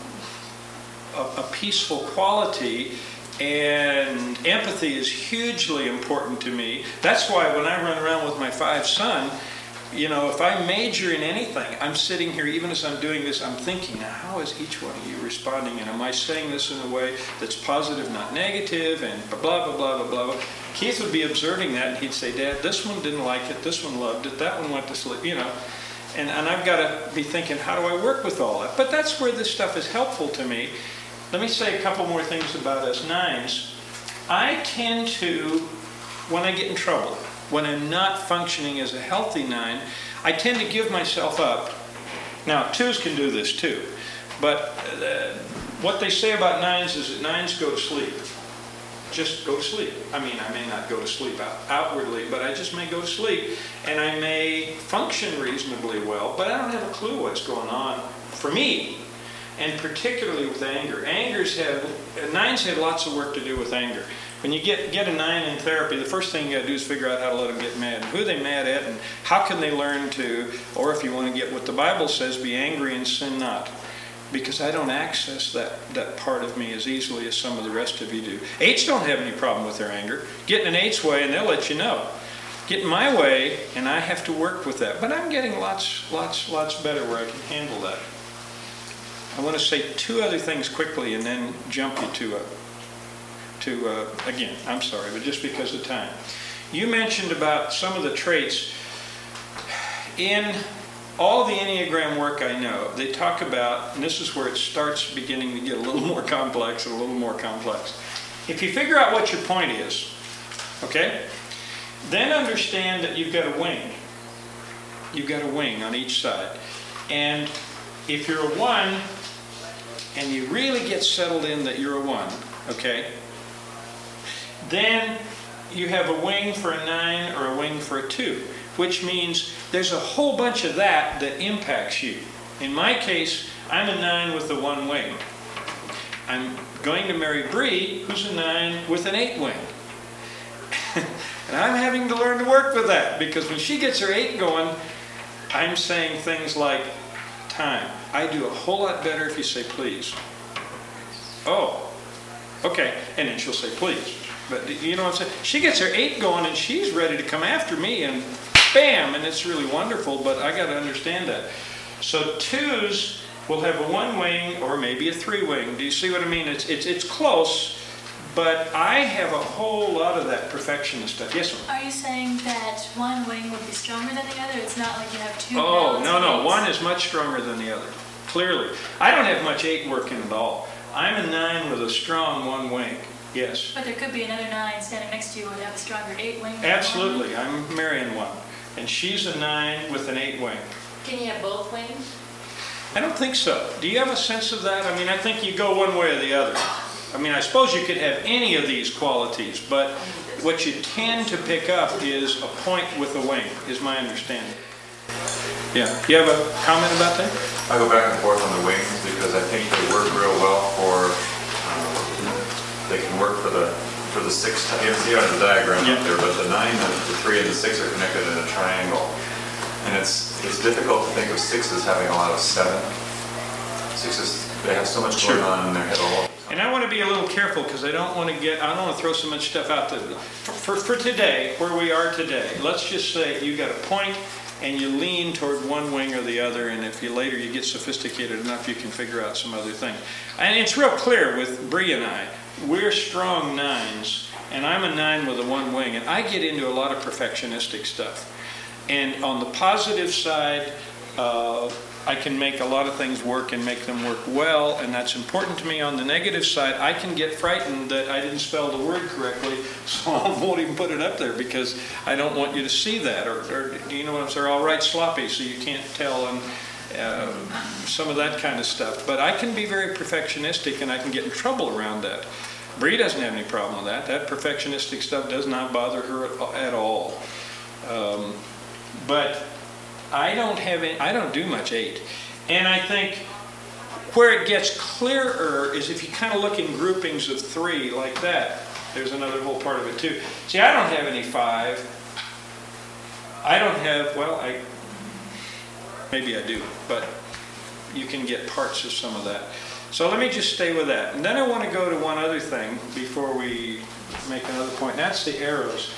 a, a peaceful quality. And empathy is hugely important to me. That's why when I run around with my five son, you know, if I major in anything, I'm sitting here, even as I'm doing this, I'm thinking, now, how is each one of you responding? And am I saying this in a way that's positive, not negative, and blah, blah, blah, blah, blah, blah. Keith would be observing that, and he'd say, Dad, this one didn't like it, this one loved it, that one went to sleep, you know. And, and I've got to be thinking, how do I work with all that? But that's where this stuff is helpful to me. Let me say a couple more things about us nines. I tend to, when I get in trouble, when I'm not functioning as a healthy nine, I tend to give myself up. Now, twos can do this too, but uh, what they say about nines is that nines go to sleep. Just go to sleep. I mean, I may not go to sleep out, outwardly, but I just may go to sleep, and I may function reasonably well, but I don't have a clue what's going on for me. And particularly with anger. Angers have, nines have lots of work to do with anger. When you get, get a nine in therapy, the first thing you got to do is figure out how to let them get mad. Who are they mad at, and how can they learn to, or if you want to get what the Bible says, be angry and sin not. Because I don't access that, that part of me as easily as some of the rest of you do. Eights don't have any problem with their anger. Get in an eight's way and they'll let you know. Get in my way and I have to work with that. But I'm getting lots, lots, lots better where I can handle that. I want to say two other things quickly and then jump you to, a, to uh, again, I'm sorry, but just because of time. You mentioned about some of the traits. In all the Enneagram work I know, they talk about, and this is where it starts beginning to get a little more complex and a little more complex. If you figure out what your point is, okay, then understand that you've got a wing. You've got a wing on each side. And if you're a one, and you really get settled in that you're a one, okay, then you have a wing for a nine or a wing for a two. which means there's a whole bunch of that that impacts you. In my case, I'm a nine with a one wing. I'm going to marry Bree, who's a nine with an eight wing. And I'm having to learn to work with that, because when she gets her eight going, I'm saying things like, time. I do a whole lot better if you say please. Oh, okay. And then she'll say please. But you know what I'm saying? She gets her eight going and she's ready to come after me, and bam, and it's really wonderful, but I got to understand that. So twos will have a one wing or maybe a three wing. Do you see what I mean? It's, it's, it's close, but I have a whole lot of that perfectionist stuff. Yes, ma'am? Are you saying that one wing would be stronger than the other? It's not like you have two Oh, balanced no, no. wings? One is much stronger than the other. Clearly. I don't have much eight working at all. I'm a nine with a strong one wing. Yes. But there could be another nine standing next to you who would have a stronger eight wing. than one. Absolutely. I'm marrying one. And she's a nine with an eight wing. Can you have both wings? I don't think so. Do you have a sense of that? I mean, I think you go one way or the other. I mean, I suppose you could have any of these qualities, but what you tend to pick up is a point with a wing, is my understanding. Yeah. You have a comment about that? I go back and forth on the wings because I think they work real well for, um, they can work for the for the six, you can see on the diagram Yeah. up there, but the nine, the the three, and the six are connected in a triangle. And it's it's difficult to think of sixes having a lot of seven. Sixes, they have so much going Sure. on in their head all. And I want to be a little careful because I don't want to get, I don't want to throw so much stuff out there. For, for, for today, where we are today, let's just say you got a point and you lean toward one wing or the other, and if you later you get sophisticated enough, you can figure out some other thing. And it's real clear with Bree and I, we're strong nines, and I'm a nine with a one wing, and I get into a lot of perfectionistic stuff. And on the positive side, uh, I can make a lot of things work and make them work well, and that's important to me. On the negative side, I can get frightened that I didn't spell the word correctly, so I won't even put it up there because I don't want you to see that. Or, or do you know what I'm saying? Or I'll write sloppy so you can't tell, and uh, some of that kind of stuff. But I can be very perfectionistic, and I can get in trouble around that. Bree doesn't have any problem with that. That perfectionistic stuff does not bother her at, at all. Um, but I don't have any, I don't do much eight. And I think where it gets clearer is if you kind of look in groupings of three like that. There's another whole part of it too. See, I don't have any five. I don't have, well, I, maybe I do, but you can get parts of some of that. So let me just stay with that. And then I want to go to one other thing before we make another point, and that's the arrows.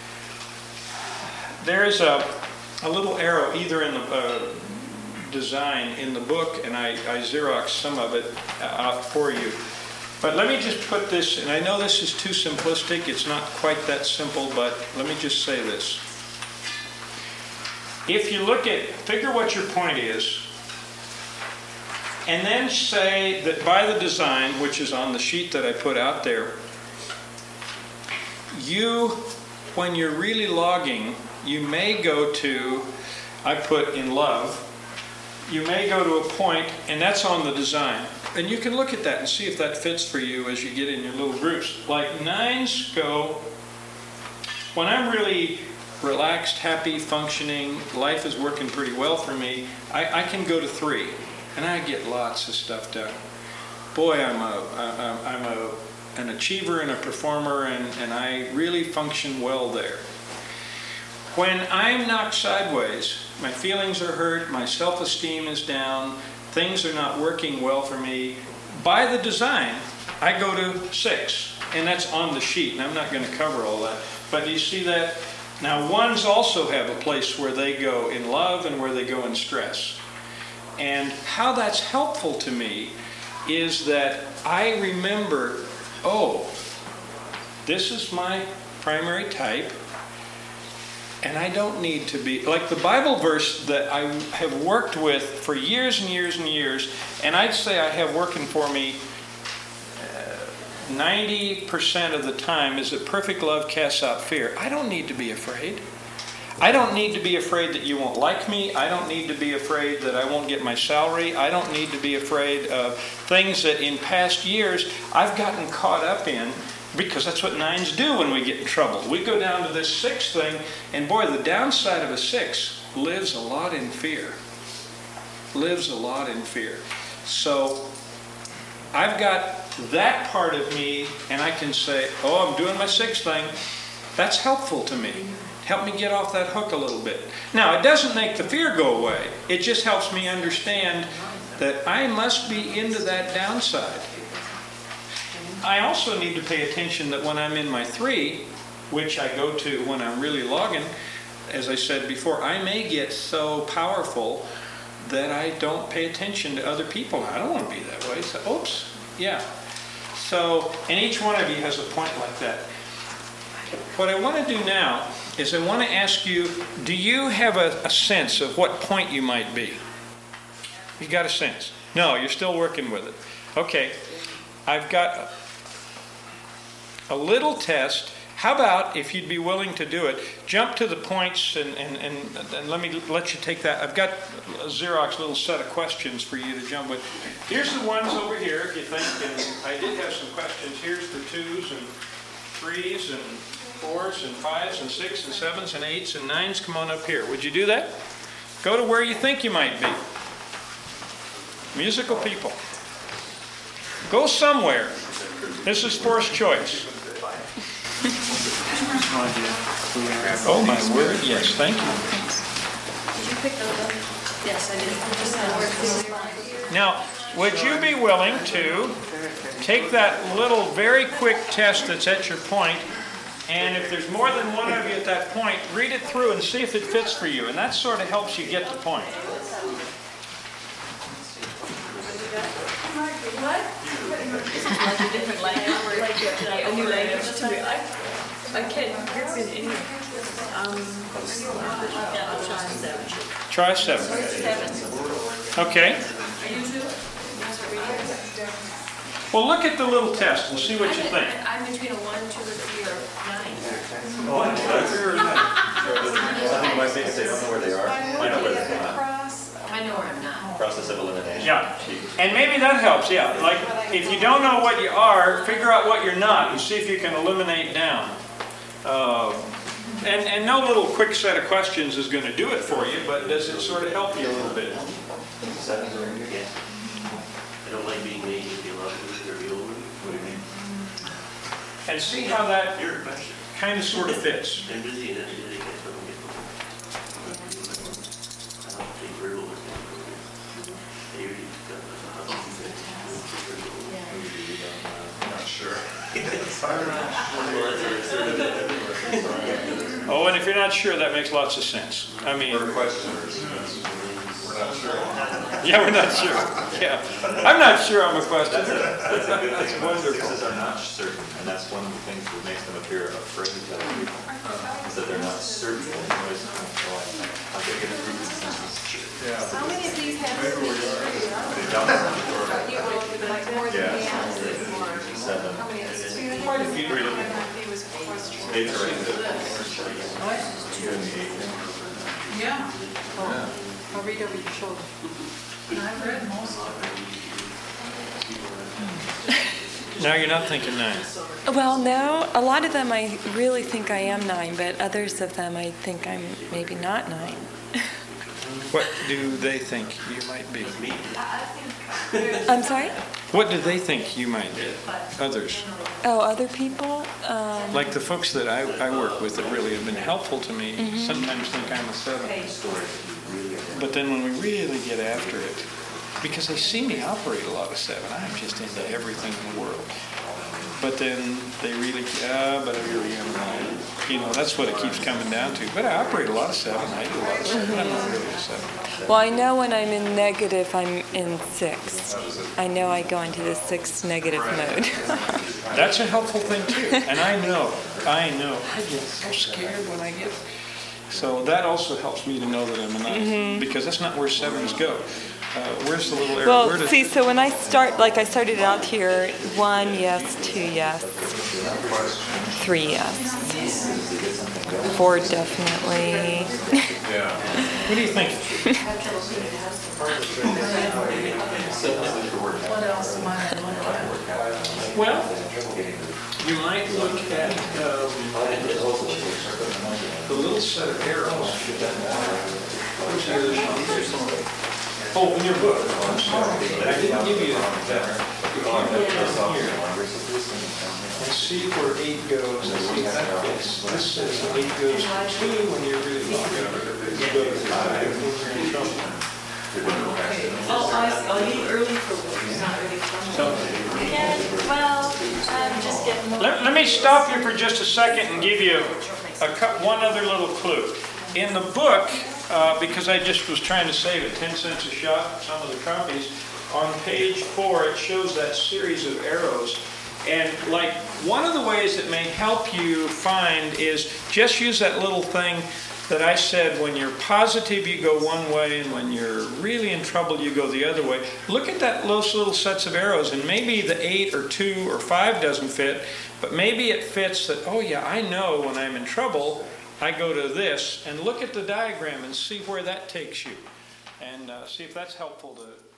There's a a little arrow either in the uh, design in the book, and I, I Xeroxed some of it out for you. But let me just put this, and I know this is too simplistic, it's not quite that simple, but let me just say this. If you look at, figure what your point is, and then say that by the design, which is on the sheet that I put out there, you, when you're really logging, you may go to, I put in love, you may go to a point, and that's on the design. And you can look at that and see if that fits for you as you get in your little groups. Like nines go, when I'm really relaxed, happy, functioning, life is working pretty well for me, I, I can go to three, and I get lots of stuff done. Boy, I'm a, I, I'm a, an achiever and a performer, and, and I really function well there. When I'm knocked sideways, my feelings are hurt, my self-esteem is down, things are not working well for me, by the design, I go to six, and that's on the sheet, and I'm not going to cover all that. But you see that? Now, ones also have a place where they go in love and where they go in stress. And how that's helpful to me is that I remember, oh, this is my primary type, and I don't need to be, like the Bible verse that I have worked with for years and years and years, and I'd say I have working for me uh, ninety percent of the time is that perfect love casts out fear. I don't need to be afraid. I don't need to be afraid that you won't like me. I don't need to be afraid that I won't get my salary. I don't need to be afraid of things that in past years I've gotten caught up in, because that's what nines do when we get in trouble. We go down to this six thing, and boy, the downside of a six lives a lot in fear. Lives a lot in fear. So I've got that part of me, and I can say, oh, I'm doing my six thing. That's helpful to me. Help me get off that hook a little bit. Now, it doesn't make the fear go away. It just helps me understand that I must be into that downside. I also need to pay attention that when I'm in my three, which I go to when I'm really logging, as I said before, I may get so powerful that I don't pay attention to other people. I don't want to be that way. So, oops, yeah. So, and each one of you has a point like that. What I want to do now is I want to ask you, do you have a, a sense of what point you might be? You got a sense? No, you're still working with it. Okay, I've got a, a little test. How about, if you'd be willing to do it, jump to the points and, and, and, and let me let you take that. I've got a Xerox little set of questions for you to jump with. Here's the ones over here, if you think, and I did have some questions. Here's the twos and threes and fours and fives and sixes and sevens and eights and nines. Come on up here. Would you do that? Go to where you think you might be. Musical people. Go somewhere. This is forced choice. Oh my word, yes, thank you. Did you pick those up? Yes, I did. Now, would you be willing to take that little very quick test that's at your point, and if there's more than one of you at that point, read it through and see if it fits for you, and that sort of helps you get the point. This is like a different language, like a new language to me. I, I can't grip in any. Um, yeah, I'll try seven. Try seven. Seven. Okay. Are you two? Well, look at the little test and see what you think. I'm between a one, two, or three, or nine. Oh, I think my things, they don't know where they are. I know where they're not. I know where I'm not. Process of elimination. Yeah, and maybe that helps, yeah. Like, if you don't know what you are, figure out what you're not and see if you can eliminate down. Uh, and, and no little quick set of questions is going to do it for you, but does it sort of help you a little bit? Sevens are in here. I don't like being made to feel up with or feel over. What do you mean? And see how that Your question. kind of sort of fits. I'm busy and I can't get I don't think we're over. I'm not sure. Oh, and if you're not sure, that makes lots of sense. I mean, We're questioners. We're not sure. yeah, we're not sure. Yeah, I'm not sure I'm a questioner. That's a good thing about Wonderful. sixes are not certain, and that's one of the things that makes them appear afraid to other people, is that they're not certain. They always, oh, I- I'll get a group of sentences. Yeah. How many of these have Maybe we are. They don't. you will like more than Yeah. the others? Seven. How many is two? Quite a few. It was a question. Eight are in the You're in the eight. Yeah, Yeah. I'll read over your shoulder. I've read most of it. Now you're not thinking nine. Well, no, a lot of them I really think I am nine, but others of them I think I'm maybe not nine. What do they think you might be? I'm sorry? What do they think you might be? Others. Oh, other people? Um, Like the folks that I, I work with that really have been helpful to me sometimes think I'm a seven. But then when we really get after it, because they see me operate a lot of seven, I'm just into everything in the world. But then they really, ah, but I really am nine. You know, that's what it keeps coming down to. But I operate a lot of seven. I do a lot of seven. I'm not really a seven. well, I know when I'm in negative, I'm in six. I know I go into the six negative mode. That's a helpful thing too. And I know, I know, I get so scared when I get. So that also helps me to know that I'm a nine, because that's not where sevens go. Uh, where's the little area? Where Well, does- see, so when I start, like I started out here, one yes, two yes, three yes. Four definitely. Yeah. What do you think? What else am I gonna look at? Well, you might look at um, the little set of arrows. Where's the other sheet? Oh, in your book. I'm sorry. I didn't give you that. You can look down here and see where eight goes and see if that fits. This says eight goes to two when you're really looking at it. You go to five when you're in trouble. Oh, I see. Oh, you early for work, it's not early for So, me. Yeah, well, I'm just getting more. Let, let me stop you for just a second and give you a, cou- one other little clue. In the book, uh, because I just was trying to save it, ten cents a shot, some of the copies, on page four it shows that series of arrows. And like one of the ways that may help you find is just use that little thing that I said, when you're positive you go one way and when you're really in trouble you go the other way. Look at that those little sets of arrows and maybe the eight or two or five doesn't fit, but maybe it fits that, oh yeah, I know when I'm in trouble I go to this, and look at the diagram and see where that takes you and uh, see if that's helpful to